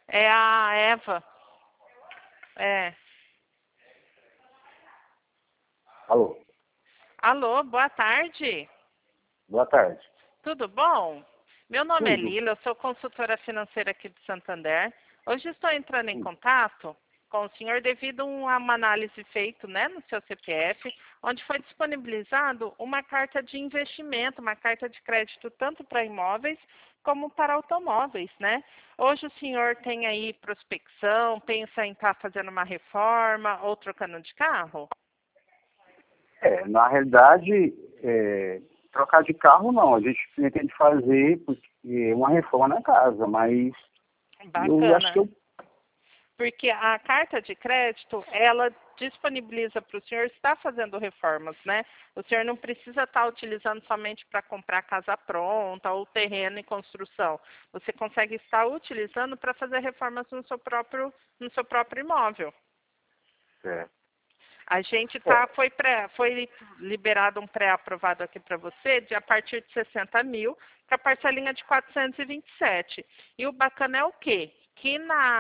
É a Eva. É. Alô, Alô, boa tarde. boa tarde. Tudo bom? Meu nome é Tudo? Lila, eu sou consultora financeira aqui de Santander. Hoje estou entrando em Sim. contato com o senhor devido a uma análise feita, né, no seu CPF, onde foi disponibilizado uma carta de investimento, uma carta de crédito tanto para imóveis como para automóveis, né? Hoje o senhor tem aí prospecção, pensa em estar fazendo uma reforma ou trocando de carro? Na realidade, trocar de carro não. A gente pretende fazer uma reforma na casa, mas eu acho que Bacana. Porque a carta de crédito, ela disponibiliza para o senhor estar fazendo reformas, né? O senhor não precisa estar utilizando somente para comprar casa pronta ou terreno em construção. Você consegue estar utilizando para fazer reformas no seu próprio imóvel. é, A gente é, foi liberado um pré-aprovado aqui para você de a partir de 60 mil para parcelinha de 427. E o bacana é o quê? Que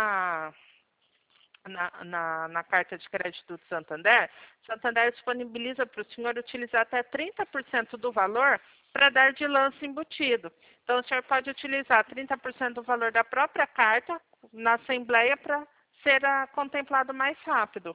na carta de crédito do Santander disponibiliza para o senhor utilizar até 30% do valor para dar de lance embutido. Então, o senhor pode utilizar 30% do valor da própria carta na Assembleia para ser contemplado mais rápido.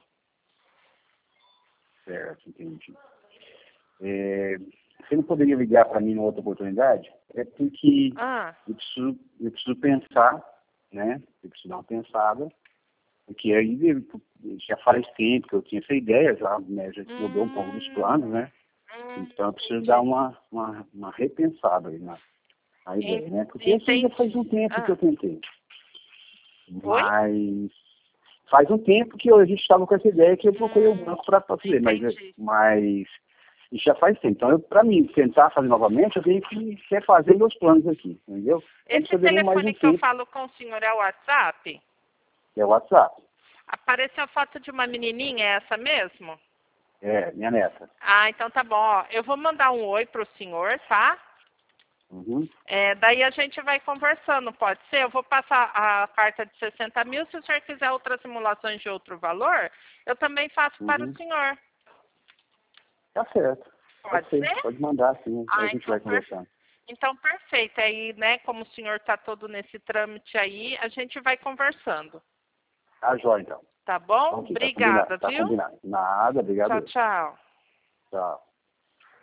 certo, entendi. Você não poderia ligar para mim em outra oportunidade? É porque Ah, eu preciso pensar, né? Eu preciso dar uma pensada, porque aí já faz tempo que eu tinha essa ideia, já, né, já mudou um pouco dos planos, né? Então eu preciso dar entendi. uma repensada aí na ideia, né? Porque assim já faz Entendi. um tempo que eu Ah, tentei. oi? Mas faz um tempo que a gente estava com essa ideia que eu procurei o banco para fazer, Entendi. mas isso já faz tempo. Então, para mim tentar fazer novamente, eu tenho que refazer meus planos aqui, entendeu? Então Esse precisaria mais um telefone que eu tempo, falo com o senhor é o WhatsApp? que é o WhatsApp. Apareceu a foto de uma menininha, é essa mesmo? É, minha neta. Ah, então tá bom. Ó, eu vou mandar um oi pro senhor, tá? Uhum, Daí a gente vai conversando, pode ser? Eu vou passar a carta de 60 mil. Se o senhor quiser outras simulações de outro valor, eu também faço para o uhum. senhor. Tá certo. Pode Pode ser, ser? pode mandar, sim. Aí a Ah, gente vai conversando. então perfeito. Aí, né, como o senhor está todo nesse trâmite aí, a gente vai conversando. Tá jóia, então. Tá bom? Ok, tá combinado, Obrigada, tá viu? combinado. Nada, obrigado. Tchau, tchau. Tchau.